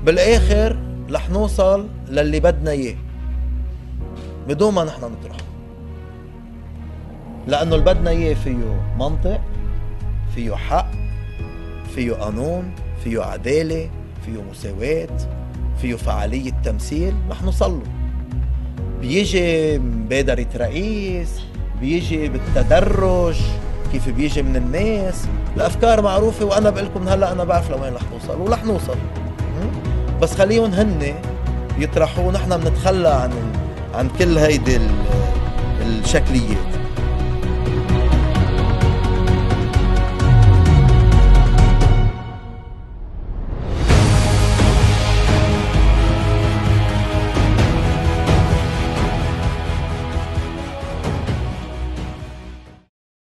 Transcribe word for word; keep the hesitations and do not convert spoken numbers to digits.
بالاخر رح نوصل للي بدنا اياه بدون ما نحن نطرح، لانه اللي بدنا اياه فيه منطق، فيه حق، فيه قانون، فيه عدالة، فيه مساواة، فيه فعالية تمثيل، رح نوصل له. بيجي مبادرة رئيس، بيجي بالتدرج، كيف بيجي من الناس. الأفكار معروفة، وأنا بقول لكم هلا أنا بعرف لوين رح نوصل ورح نوصل، بس خليهم هن يطرحوا، نحن بنتخلى عن عن كل هيدي الشكليات.